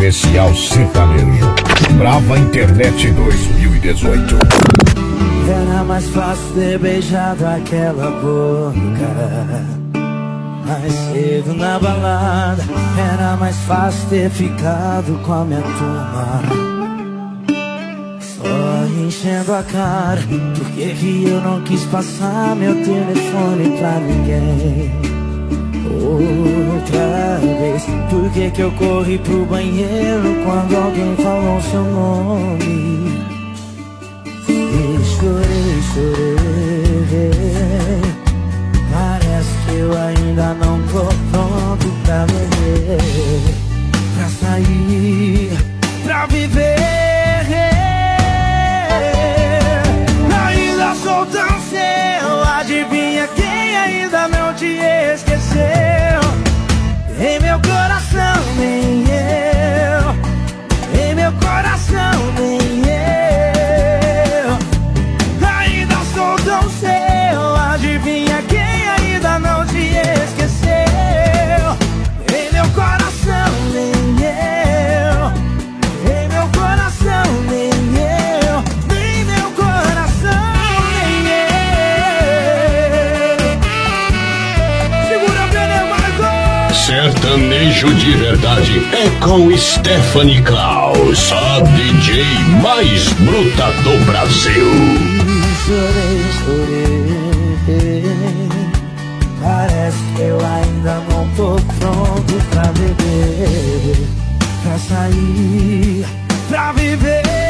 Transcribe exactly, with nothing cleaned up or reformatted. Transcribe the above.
Especial sertanejo. Brava Internet dois mil e dezoito. Era mais fácil ter beijado aquela boca mais cedo na balada. Era mais fácil ter ficado com a minha turma só enchendo a cara. Por que que eu não quis passar meu telefone pra ninguém outra vez? Por que que eu corri pro banheiro quando alguém falou seu nome? E chorei, chorei. Parece que eu ainda não tô pronto pra beber, pra sair, pra viver. Ainda sou tão seu, adivinha quem ainda não te esqueceu? Em meu coração nem eu, em meu coração nem eu. Ainda sou tão seu, adivinha quem ainda não te esqueceu? Em meu coração nem eu, em meu coração nem eu, em meu coração nem eu. Segura a pneu, Marcos! Sertanejo de verdade é com Stephanie Klaus, a D J mais bruta do Brasil. Chorei, chorei. Parece que eu ainda não tô pronto pra beber, pra sair, pra viver.